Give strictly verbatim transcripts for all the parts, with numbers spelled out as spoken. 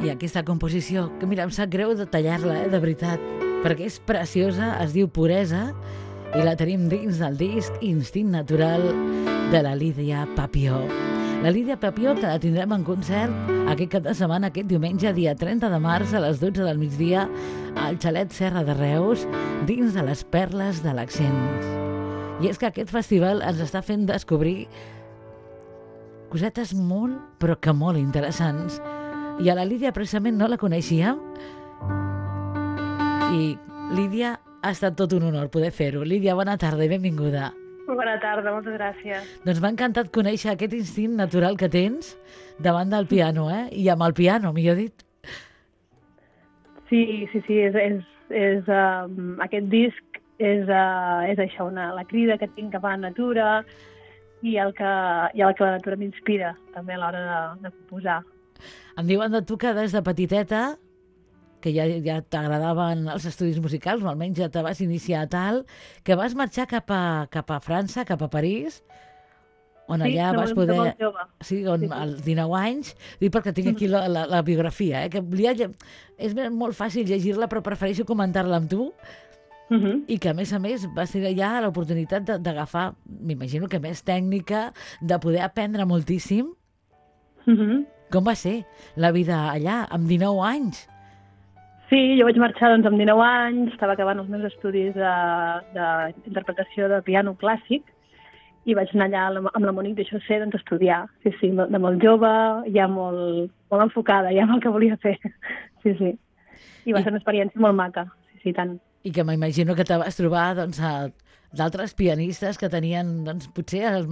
I aquesta composició, que mira, em sap greu de tallar-la, eh, de veritat, perquè és preciosa, es diu Puresa, i la tenim dins del disc Instint Natural de la Lídia Papió. La Lídia Papió, que la tindrem en concert aquest cap de setmana, aquest diumenge, dia trenta de març, a les dotze del migdia, al Xalet Serra de Reus, dins de les Perles de l'Accent. I és que aquest festival ens està fent descobrir cosetes molt, però que molt interessants. I a la Lídia precisament no la coneixíem. I Lídia, ha estat tot un honor poder fer-ho. Lídia, bona tarda i benvinguda. Bona tarda, moltes gràcies. Doncs m'ha encantat conèixer aquest instint natural que tens davant del piano, eh? I amb el piano, millor dit. Sí, sí, sí, és, és, és, um, aquest disc és, uh, és això, una, la crida que tinc cap a la natura i el que, i el que la natura m'inspira també a l'hora de, de composar. Em diuen de tu que des de petiteta, que ja, ja t'agradaven els estudis musicals, o almenys ja te vas iniciar a tal, que vas marxar cap a, cap a França, cap a París, on sí, allà de, vas poder... De molt jove. Sí, on sí, sí. als dinou anys, dic perquè tinc aquí la, la, la biografia, eh, que volia, és molt fàcil llegir-la, però prefereixo comentar-la amb tu, Uh -huh. i que a més a més vas tenir ja l'oportunitat d'agafar, m'imagino que més tècnica, de poder aprendre moltíssim. Uh -huh. Com va ser la vida allà, amb dinou anys? Sí, jo vaig marxar doncs, amb dinou anys, estava acabant els meus estudis d'interpretació de, de piano clàssic i vaig anar allà amb la Monique de José doncs, a estudiar. Sí, sí, de molt jove, ja molt, molt enfocada, ja amb el que volia fer. Sí, sí. I va I... ser una experiència molt maca, sí, sí, tant. I que m'imagino que te vas trobar doncs, d'altres pianistes que tenien doncs, potser el,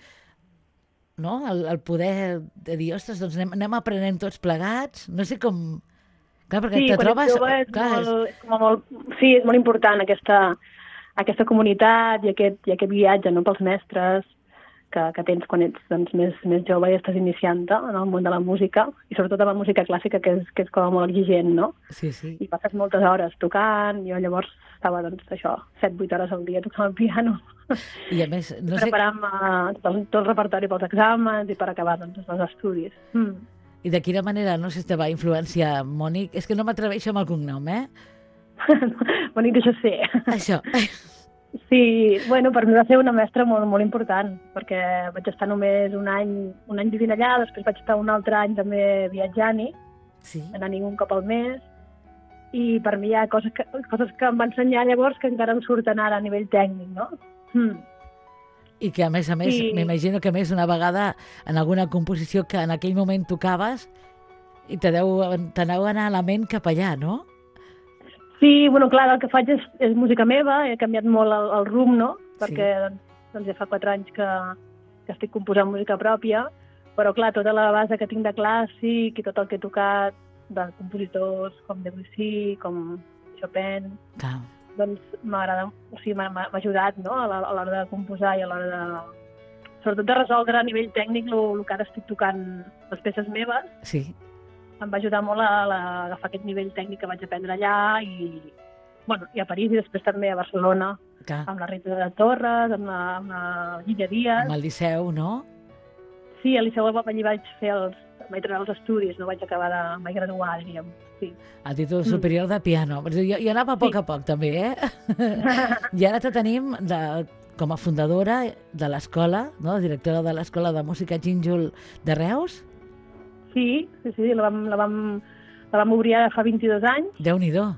no? el, el poder de dir, ostres, doncs anem, anem aprenent tots plegats, no sé com... Clar, perquè sí, te trobes... És clar, molt, és... Com molt, sí, és molt important aquesta, aquesta comunitat i aquest, i aquest viatge, no?, pels mestres que, que tens quan ets doncs, més, més jove i estàs iniciant-te en el món de la música, i sobretot amb la música clàssica, que és, que és com molt exigent, no? Sí, sí. I passes moltes hores tocant, jo llavors estava, doncs, això, set vuit hores al dia tocant el piano. I a més, no sé... Preparant-me tot, tot el repertori pels exàmens i per acabar, doncs, els estudis. Mm. I de quina manera, no sé si te va influenciar, Mònic? És que no m'atreveixo amb el cognom, eh? Mònic de José. Això. Sí, bueno, per mi va ser una mestra molt, molt important, perquè vaig estar només un any, un any vivint allà, després vaig estar un altre any també viatjant-hi, sí. anant un cop al mes, i per mi hi ha coses que, coses que em va ensenyar llavors que encara em surten ara a nivell tècnic, no? Mm. I que, a més a més, sí. m'imagino que més una vegada en alguna composició que en aquell moment tocaves i te deu, te deu anar a la ment cap allà, no? Sí, bueno, clar, el que faig és, és música meva, he canviat molt el, el rumb, no? Perquè sí. doncs, doncs ja fa quatre anys que, que estic composant música pròpia, però clar, tota la base que tinc de clàssic i tot el que he tocat de compositors com Debussy, com Chopin, clar. doncs m'agrada, o sigui, m'ha ajudat, no?, a l'hora de composar i a l'hora de... sobretot de resoldre a nivell tècnic el, el que ara estic tocant les peces meves. Sí. Em va ajudar molt a, a agafar aquest nivell tècnic que vaig aprendre allà i, bueno, i a París i després també a Barcelona, clar. Amb la Rita de Torres, amb la, amb la Llidia Díaz. Amb el Liceu, no? Sí, al Liceu allí vaig fer els, vaig treure els estudis, no vaig acabar de... vaig graduar, diríem. Sí. El títol superior mm. de piano. Jo, jo anava a poc sí. a poc, també, eh? I ara te tenim de, com a fundadora de l'escola, no?, directora de l'Escola de Música Gínjol de Reus. Sí, sí, sí, la vam, la vam, la vam obrir ara fa vint-i-dos anys. Déu-n'hi-do.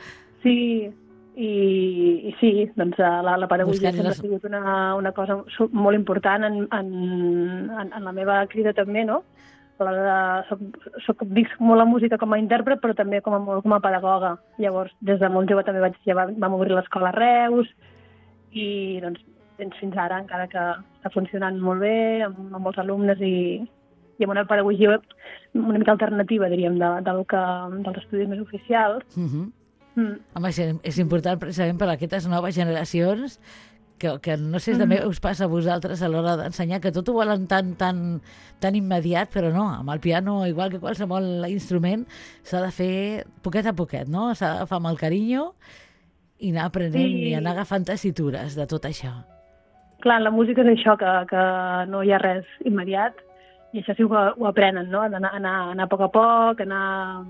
Sí, i, i sí, doncs la, la pedagogia sempre les... ha sigut una, una cosa molt important en, en, en, en la meva crida també, no? A l'hora de, soc, soc, dic molt la música com a intèrpret, però també com a, com a pedagoga. Llavors, des de molt jove també vaig, ja vam obrir l'escola a Reus i doncs, fins ara, encara que està funcionant molt bé, amb, amb molts alumnes i, i amb una pedagogia una mica alternativa, diríem, de, del que, dels estudis més oficials. Mm-hmm. Mm. Home, és, és important precisament per a aquestes noves generacions que, que no sé si també us passa a vosaltres a l'hora d'ensenyar, que tot ho volen tan, tan, tan immediat, però no, amb el piano, igual que qualsevol instrument, s'ha de fer poquet a poquet, no? S'ha d'agafar amb el carinyo i anar aprenent sí. i anar agafant tessitures de tot això. Clar, la música és això, que, que no hi ha res immediat i això sí ho, ho aprenen, no? Anar, anar, anar a poc a poc, anar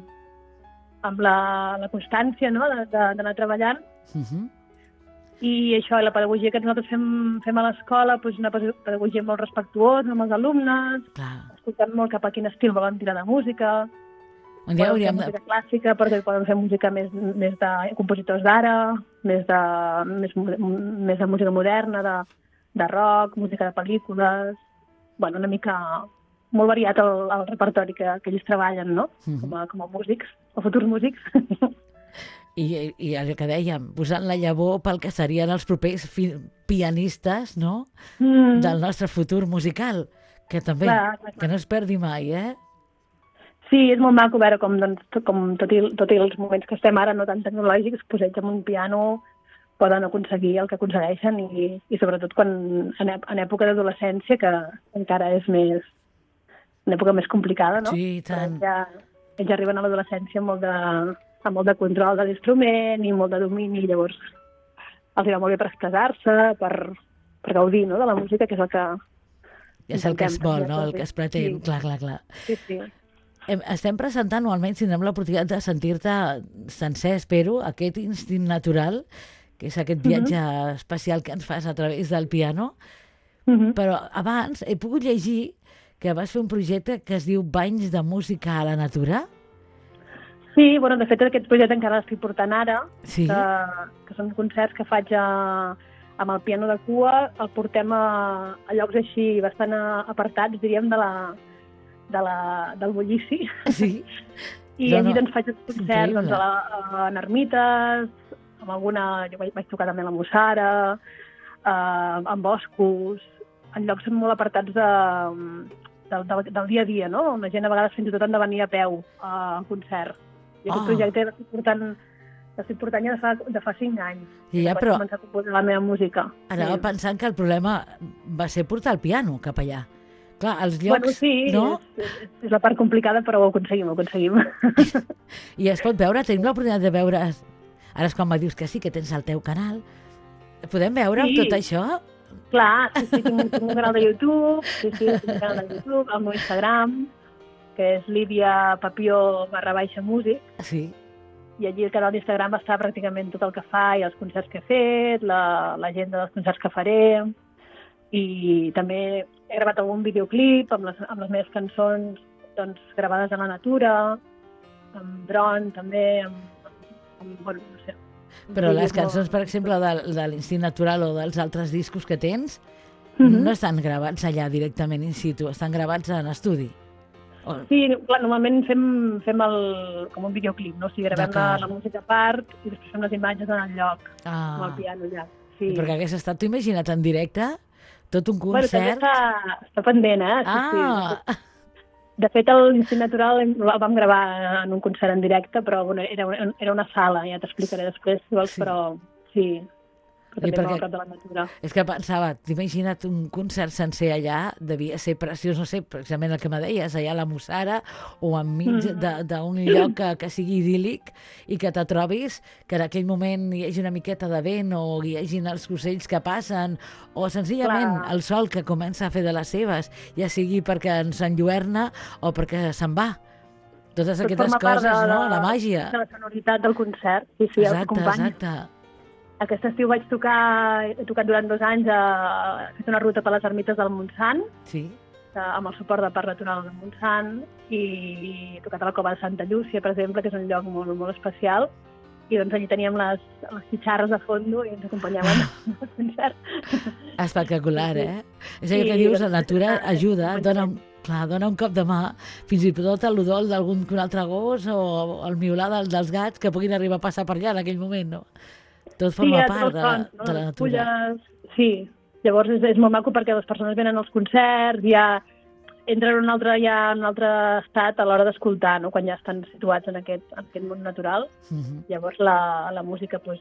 amb la, la constància, no? D'anar treballant. Uh-huh. I això, la pedagogia que nosaltres fem, fem a l'escola, doncs una pedagogia molt respectuosa amb els alumnes, Clar. escoltant molt cap a quin estil volen tirar de música, Un dia hauríem música de... clàssica, perquè poden fer música més, més de compositors d'ara, més, de, més, més de música moderna, de, de rock, música de pel·lícules... Bueno, una mica molt variat el, el repertori que, que ells treballen, no? Mm-hmm. Com a, com a músics, o futurs músics. I, i el que dèiem, posant la llavor pel que serien els propers fi, pianistes, no? Mm. Del nostre futur musical, que també, clar, clar, clar. Que no es perdi mai, eh? Sí, és molt maco veure com, doncs, com tot, i, tot i els moments que estem ara no tan tecnològics, posats amb un piano poden aconseguir el que aconsegueixen i, i sobretot quan en, en època d'adolescència, que encara és més una època més complicada, no? Sí, tant. Ja, ells arriben a l'adolescència amb molt de, amb molt de control de l'instrument i molt de domini, llavors els va molt bé per expressar-se, per, per gaudir, no?, de la música, que és el que... I és el que es vol, no?, el que es pretén, sí. Clar, clar, clar. Sí, sí. Estem presentant, o almenys tindrem l'oportunitat de sentir-te sencer, espero, aquest instint natural, que és aquest viatge uh-huh. especial que ens fas a través del piano. Uh-huh. Però abans he pogut llegir que vas fer un projecte que es diu Banys de música a la natura. Sí, bueno, de fet aquest projecte encara l'estic portant ara, sí. que, que són concerts que faig a, amb el piano de cua, el portem a, a llocs així bastant apartats, diríem, de la... de la, del bullici. Sí. I no, allí doncs faig els concerts doncs, a, la, a, en ermites, amb alguna... Jo vaig, vaig tocar també a la Mussara, eh, en boscos, en llocs molt apartats de, del, del, del dia a dia, no? On la gent a vegades fins i tot han de venir a peu al concert. I aquest oh. projecte l'estic portant, l'estic portant ja de fa, de fa cinc anys. Ja, vaig però... començar a composar la meva música. Anava sí. pensant que el problema va ser portar el piano cap allà. Clar, els llocs, bueno, sí, no? És, és la part complicada, però ho aconseguim, ho aconseguim. I es pot veure, tenim l'oportunitat de veure... Ara és quan me dius que sí, que tens el teu canal. Podem veure sí. tot això? Clar, sí, sí, tinc, tinc un canal de YouTube, sí, sí, tinc un canal de YouTube, el meu Instagram, que és Lídia Papió barra baixa músic. Sí. I allí el canal d'Instagram està pràcticament tot el que fa, i els concerts que he fet, l'agenda dels concerts que faré, i també he gravat algun videoclip amb les, amb les meves cançons doncs, gravades a la natura, amb dron també, amb, amb, bueno, no sé. Però les cançons, per exemple, de, de l'Instint Natural o dels altres discos que tens, mm-hmm. no estan gravats allà directament in situ, estan gravats en estudi. O... Sí, clar, normalment fem, fem el, com un videoclip, no? O sigui, gravem la, la música a part i després fem les imatges en el lloc, ah. amb el piano allà. Sí. I perquè hagués estat, t'ho imagina't en directe? Tot un concert... Bueno, també està, està pendent, eh? Sí, ah! Sí. De fet, l'Instint Natural el vam gravar en un concert en directe, però bueno, era, una, era una sala, ja t'explicaré després, si vols, sí. però sí, però també perquè, de la natura. És que pensava, t'imagina't un concert sencer allà, devia ser preciós, no sé, precisament el que me deies, allà a la Mussara, o enmig mm. d'un lloc que, que sigui idíl·lic, i que te trobis que en aquell moment hi hagi una miqueta de vent, o hi hagin els ocells que passen, o senzillament Clar. El sol que comença a fer de les seves, ja sigui perquè ens enlluerna o perquè se'n va. Totes Tot aquestes coses, de, no? La màgia. De la sonoritat del concert, sí, sí, exacte, els companys. Exacte. Aquest estiu vaig tocar, he tocat durant dos anys, a, he fet una ruta per les ermites del Montsant, sí. amb el suport del Parc Natural del Montsant, i he tocat a la Cova de Santa Llúcia, per exemple, que és un lloc molt, molt especial, i doncs allí teníem les, les xitxarres de fondo i ens acompanyaven al concert. Espectacular, eh? És allò que dius, la natura ajuda, dona un, clar, dona un cop de mà, fins i tot a l'udol d'algun altre gos o el miolar dels gats que puguin arribar a passar per allà en aquell moment, no? Tot forma sí, part de, sons, no? de la natura. Fulles, sí, llavors és, és molt maco perquè les persones venen als concerts, ja entren en un altre, ja en un altre estat a l'hora d'escoltar, no? Quan ja estan situats en aquest, en aquest món natural. Uh-huh. Llavors la, la música pues,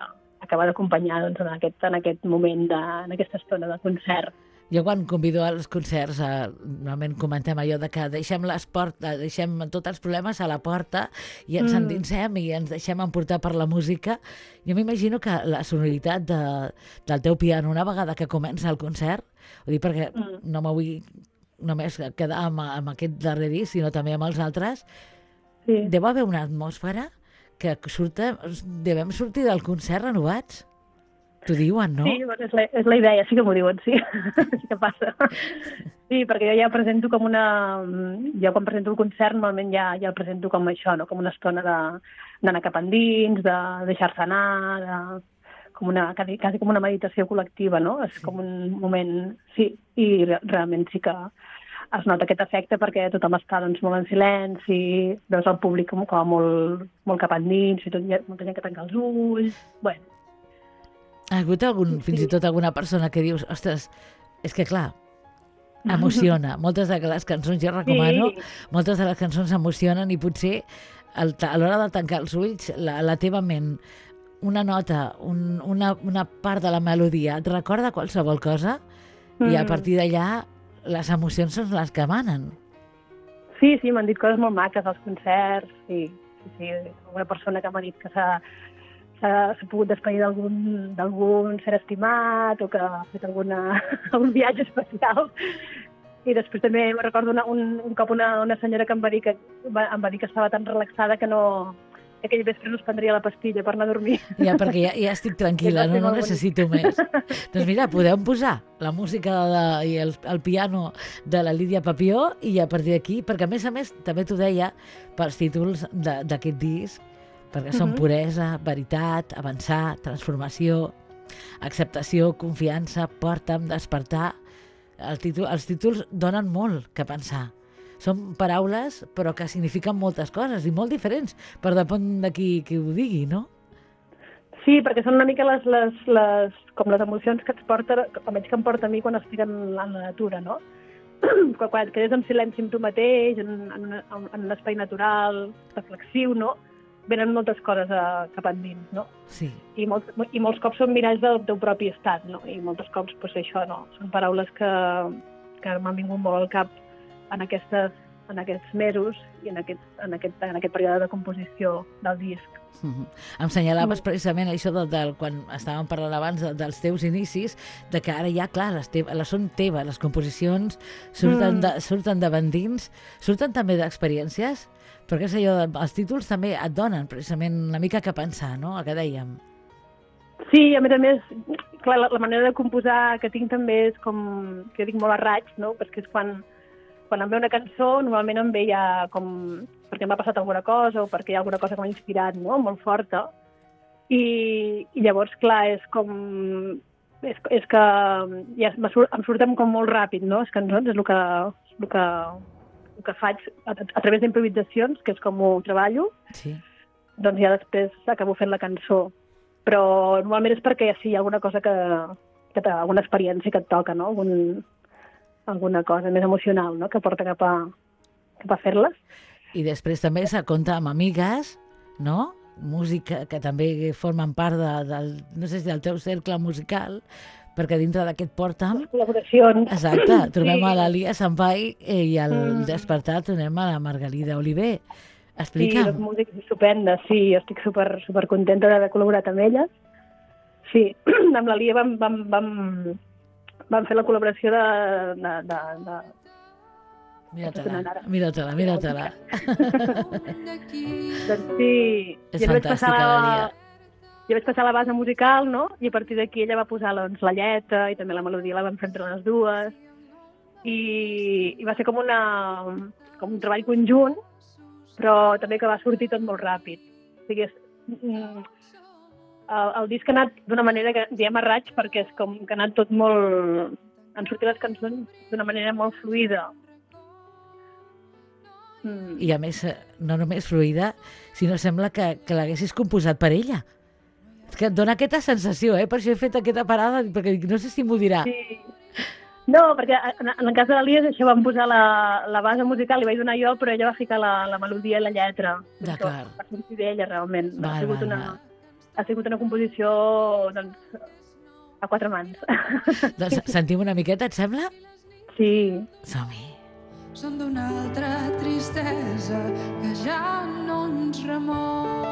acaba d'acompanyar doncs, en, aquest, en aquest moment, de, en aquesta estona de concert. Jo quan convido als concerts, eh, normalment comentem allò de que deixem les portes, deixem tots els problemes a la porta i ens mm. endinsem i ens deixem emportar per la música. Jo m'imagino que la sonoritat de, del teu piano, una vegada que comença el concert, ho dic perquè mm. no me vull només quedar amb, amb aquest darrer disc, sinó també amb els altres, sí. Deu haver una atmosfera que surta, devem sortir del concert renovats. T'ho diuen, no? Sí, és la, és la idea, sí que m'ho diuen, sí. Sí que passa. Sí, perquè jo ja presento com una... Jo quan presento el concert normalment ja, ja el presento com això, no? Com una estona d'anar cap endins, de deixar-se anar, de, com una, quasi, quasi com una meditació col·lectiva, no? És sí. Com un moment... Sí, i re, realment sí que es nota aquest efecte perquè tothom està doncs, molt en silenci, veus el públic com, com molt, molt cap endins, i tot, hi ha molta gent que tanca els ulls... Bueno, ha hagut algun, fins i tot alguna persona que dius, ostres, és que clar, emociona. Moltes de les cançons, jo recomano, sí. Moltes de les cançons emocionen i potser el, a l'hora de tancar els ulls, la, la teva ment, una nota, un, una, una part de la melodia, et recorda qualsevol cosa mm. i a partir d'allà les emocions són les que manen. Sí, sí, m'han dit coses molt maques als concerts, sí, sí, sí. Una persona que m'ha dit que s'ha s'ha pogut despedir d'algun ser estimat o que ha fet alguna, algun viatge especial. I després també me recordo una, un, un cop una, una senyora que em va dir que, va, em va dir que estava tan relaxada que no que aquell vespre no es prendria la pastilla per anar a dormir. Ja, perquè ja, ja estic tranquil·la, no, no necessito més. Doncs mira, podem posar la música de, i el, el piano de la Lídia Papió i a partir d'aquí, perquè a més a més també t'ho deia pels títols d'aquest disc, perquè són puresa, veritat, avançar, transformació, acceptació, confiança, porta'm, despertar. El títol, els títols donen molt que pensar. Són paraules, però que signifiquen moltes coses i molt diferents, per depèn de qui, qui ho digui, no? Sí, perquè són una mica les, les, les, com les emocions que et porta, almenys que em porta a mi quan estic en, en la natura, no? Quan, quan quedes en silenci amb tu mateix, en, en, en un espai natural, reflexiu, no? Venen moltes coses a, cap endins, no? Sí. I molts, I molts cops són miralls del teu propi estat, no? I moltes cops, pues, això, no? Són paraules que, que m'han vingut molt al cap en, aquestes, en aquests mesos i en aquest, en, aquest, en aquest període de composició del disc. Mm-hmm. Em senyalaves precisament això del, del, quan estàvem parlant abans de, dels teus inicis, de que ara ja, clar, les, teves, les són teves, les composicions surten, mm. de, surten de bandins, surten també d'experiències, perquè és allò, els títols també et donen precisament una mica que pensar, no?, el que dèiem. Sí, a més a més, clar, la, la manera de composar que tinc també és com, que jo dic molt a raig, no?, perquè és quan, quan em ve una cançó, normalment em ve ja com, perquè m'ha passat alguna cosa o perquè hi ha alguna cosa que m'ha inspirat, no?, molt forta, i, i llavors, clar, és com, és, és que ja em, surt, em surten com molt ràpid, no?, les cançons, és el que, el que, el que faig a, a través d'improvisacions, que és com ho treballo, sí. Doncs ja després acabo fent la cançó. Però normalment és perquè sí, hi ha alguna cosa que, que alguna experiència que et toca, no? Algun, alguna cosa més emocional, no?, que porta cap a, cap a fer-les. I després també se compta amb amigues, no?, música que també formen part de, del, no sé si del teu cercle musical, perquè dintre d'aquest Porta'm... Les col·laboracions. Exacte, trobem sí. a l'Alia Sampai i al mm. Despertar trobem a la Margalida Oliver. Explica'm. Sí, les músiques estupendes, sí, estic super, super contenta d'haver col·laborat amb elles. Sí, amb l'Alia vam, vam, vam, vam fer la col·laboració de... de, de, de... Mira-te-la, mira-te-la, mira-te-la. Doncs sí. És fantàstica, l'Alia. Jo vaig passar la base musical, no?, i a partir d'aquí ella va posar doncs, la lletra i també la melodia la vam fer entre les dues. I, i va ser com, una, com un treball conjunt, però també que va sortir tot molt ràpid. O sigui, és, mm, el, el disc ha anat d'una manera que diem a raig perquè és com que ha anat tot molt... Han sortit les cançons d'una manera molt fluida. Mm. I a més, no només fluida, sinó sembla que, que l'haguessis composat per ella. És que et dona aquesta sensació, eh? Per això he fet aquesta parada, perquè no sé si m'ho dirà. Sí. No, perquè en, en el cas de l'Elias això vam posar la, la base musical, li vaig donar jo, però ella va ficar la, la melodia i la lletra. D'acord. Va sortir d'ella, realment. Val, ha, sigut val, una, val. ha sigut una composició, doncs, a quatre mans. Doncs sentim una miqueta, et sembla? Sí. Som-hi. Som d'una altra tristesa que ja no ens remou.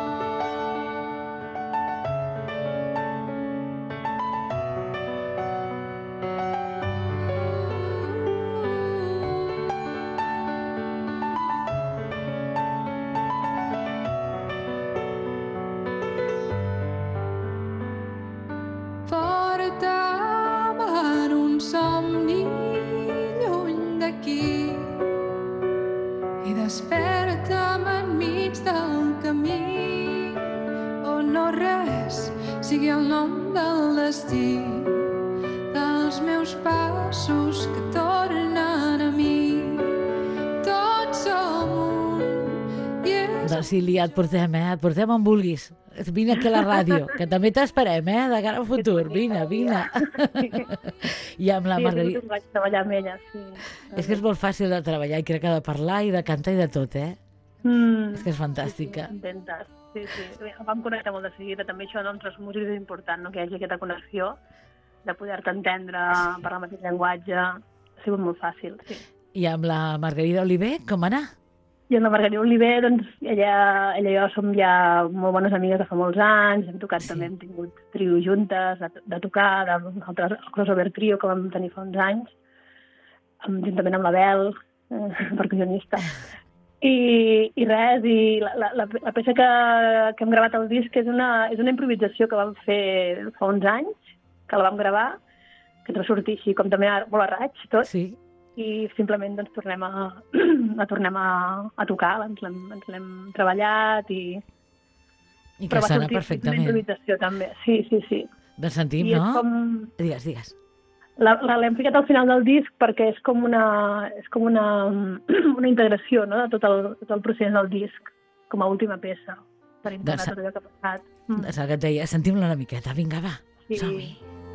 sigui el nom del destí, dels meus passos que tornen a mi. Tots som un i és... Doncs sí, Lia, et portem, eh? Et portem on vulguis. Vine aquí a la ràdio, que també t'esperem, eh? De cara al futur. Vine, vine. I amb la Sí, Margarida... sí, vaig treballar amb ella, sí. És que és molt fàcil de treballar i crec que de parlar i de cantar i de tot, eh? Mm. És que és fantàstica. Sí, sí, intentes. Sí, sí. Vam connectar molt de seguida. També això, no, entre els músics és important, no? Que hi hagi aquesta connexió de poder-te entendre, sí. Parlar el mateix llenguatge. Ha sigut molt fàcil, sí. I amb la Margarida Oliver, com va anar? I amb la Margarida Oliver, doncs, ella, ella i jo som ja molt bones amigues de fa molts anys, hem tocat sí. També, hem tingut trio juntes, de, de tocar, de, altres, el crossover trio que vam tenir fa uns anys, amb, juntament amb la Bel, eh, percussionista. I, i res, i la, la, la, la peça que, que hem gravat al disc és una, és una improvisació que vam fer fa uns anys, que la vam gravar, que ens va sortir així com també molt a raig, tot. Sí. I simplement doncs, tornem a, a, tornem a, a tocar, ens l'hem, ens l'hem treballat i... I que sona perfectament. Una improvisació també, sí, sí, sí. Doncs sentim, I no? com... Digues, digues. La, la, l'hem ficat al final del disc perquè és com una, és com una, una integració, no?, de tot el, tot el procés del disc, com a última peça, per integrar doncs, tot allò que ha passat. Mm. Doncs el que et deia, sentim-la una miqueta, vinga, va, sí. Som-hi.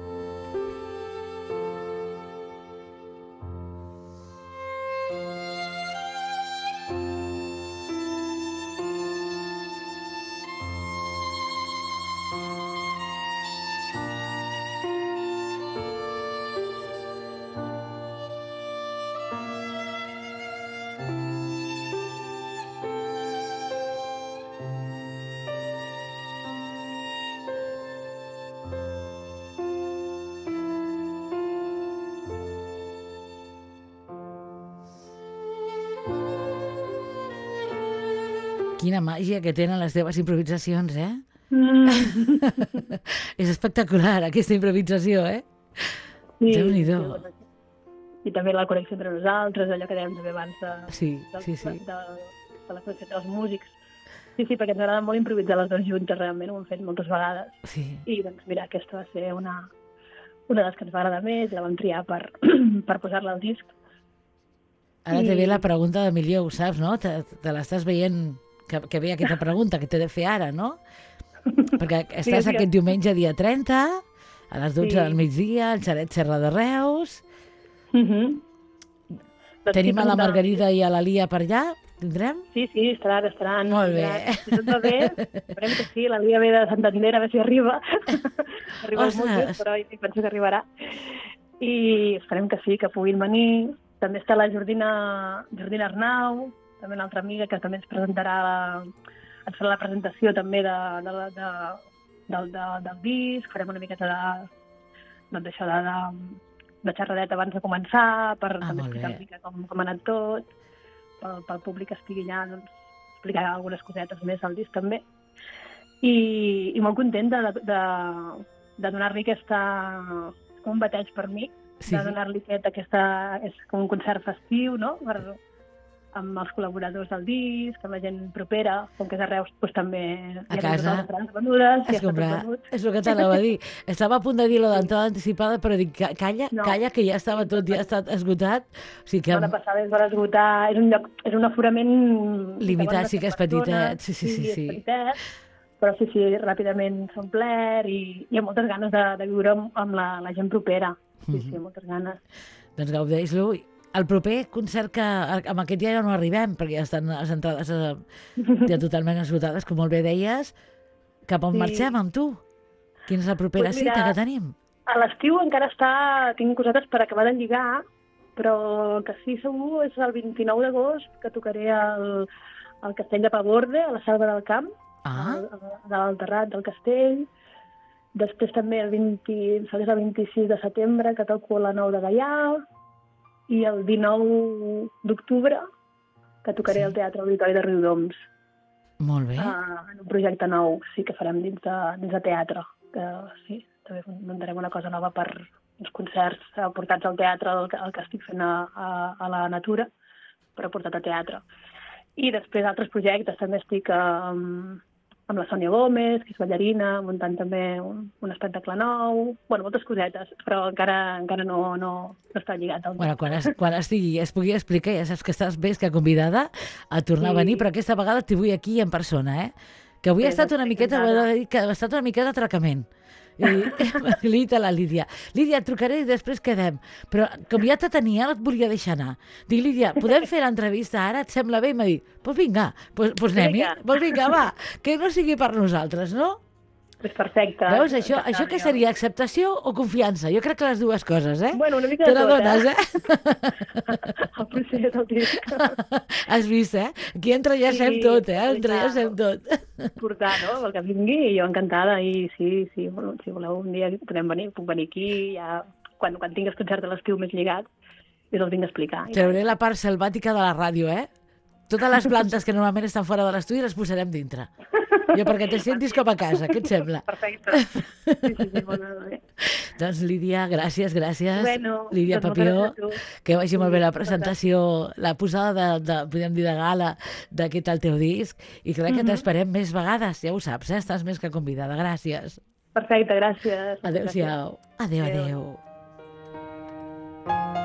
Quina màgia que tenen les teves improvisacions, eh? Mm. És espectacular, aquesta improvisació, eh? Sí, Déu-n'hi-do. Sí, i també la connexió entre nosaltres, allò que dèiem també abans de, sí, de, sí, sí. de, de la connexió dels músics. Sí, sí, perquè ens agrada molt improvisar les dues juntes, realment, ho hem fet moltes vegades. Sí. I, doncs, mira, aquesta va ser una, una de les que ens va agradar més, la vam triar per, per posar-la al disc. Ara I... te ve la pregunta d'Emilió, ho saps, no? Te, te l'estàs veient... Que, que ve aquesta pregunta que t'he de fer ara, no? Perquè estàs sí, aquest diumenge dia trenta, a les dotze sí. del migdia, al Xaret Serra de Reus. Uh -huh. Tenim a la Margarida i a la Lia per allà? Tindrem? Sí, sí, estaran, estaran. Molt bé. Si tot va bé, esperem que sí. La Lia ve de Santander, a veure si arriba. Arriba molt just, però hi penso que arribarà. I esperem que sí, que puguin venir. També està la Jordina, Jordina Arnau, també una altra amiga que també ens presentarà, ens farà la presentació també de, de, de, del, de, del disc, farem una miqueta de, doncs això, de, de, de xerradeta abans de començar, per ah, també explicar una mica com, com ha anat tot, pel, pel públic que estigui allà, doncs, explicar algunes cosetes més al disc també. I, i molt contenta de, de, de donar-li aquesta, com un bateig per mi, sí. De donar-li aquest, aquesta, és com un concert festiu, no?, per, amb els col·laboradors del disc, amb la gent propera, com que és a Reus, doncs també... A casa. Venudes, és, ja comprar, és el que t'anava a dir. Estava a punt de dir lo d'entrada anticipada, però dic, calla, no. calla, que ja estava tot, ja ha estat esgotat. O sigui que... La passada es va esgotar, és un lloc, és un aforament... Limitat, sí que és petitet, sí, sí, sí. sí. Petitet, però sí, sí, ràpidament s'ha omplert i hi ha moltes ganes de, de viure amb, amb la, la gent propera. Sí, mm-hmm. sí, moltes ganes. Doncs gaudeix-lo. El proper concert que amb aquest dia ja no arribem, perquè ja estan les entrades ja totalment esgotades, com molt bé deies. Cap on sí. marxem amb tu? Quina és la propera pues mira, cita que tenim? A l'estiu encara està... Tinc cosetes per acabar de lligar, però el que sí segur és el vint-i-nou d'agost, que tocaré al, al Castell de Paborde, a la Selva del Camp, ah. al, de l'Alterrat del Castell. Després també el, vint, el vint-i-sis de setembre, que toco a la Nou de Gaià. I el dinou d'octubre, que tocaré sí. al Teatre Auditori de Riudoms. Molt bé. Uh, en un projecte nou, sí, que farem dins de, dins de teatre. Que, sí, també muntarem una cosa nova per uns concerts portats al teatre, el, el que estic fent a, a, a la natura, però portat a teatre. I després altres projectes, també estic amb, amb la Sònia Gómez, que és ballarina, muntant també un, un espectacle nou, bueno, moltes cosetes, però encara encara no, no, no està lligat. Al bueno, quan, es, quan estigui, es pugui explicar, ja saps que estàs més que convidada a tornar sí. a venir, però aquesta vegada t'hi vull aquí en persona, eh? Que avui sí, ha estat una miqueta, ho he de dir, que ha estat una miqueta d'atracament. I li he dit a la Lídia, Lídia, et trucaré i després quedem. Però com ja te tenia, et volia deixar anar. Dic, Lídia, podem fer l'entrevista ara? Et sembla bé? I m'ha dit, doncs vinga, doncs pues anem-hi. Doncs vinga, va, que no sigui per nosaltres, no? És perfecte. Veus, això, això què seria, acceptació o confiança? Jo crec que les dues coses, eh? Bueno, una mica de tot, dones, eh? El procés, el disc. Has vist, eh? Aquí entre ja sabem sí, tot, eh? Entre ja sabem tot. Portar, no? El que vingui, i jo encantada, i sí, sí, bueno, si voleu un dia podem venir, puc venir aquí, ja, quan, quan tingues concert de l'estiu més lligat, i us el vinc a explicar. Treuré la part selvàtica de la ràdio, eh? Totes les plantes que normalment estan fora de l'estudi les posarem dintre. Jo perquè te sentis com a casa, què et sembla? Perfecte. Sí, sí, sí, molt bé. Doncs Lídia, gràcies, gràcies. Bueno, Lídia doncs Papió, que vagi molt bé la presentació, la posada de, de podem dir, de gala d'aquest el teu disc, i crec que t'esperem més vegades, ja ho saps, eh? Estàs més que convidada. Gràcies. Perfecte, gràcies. Adéu-siau. Adéu, adéu. adéu.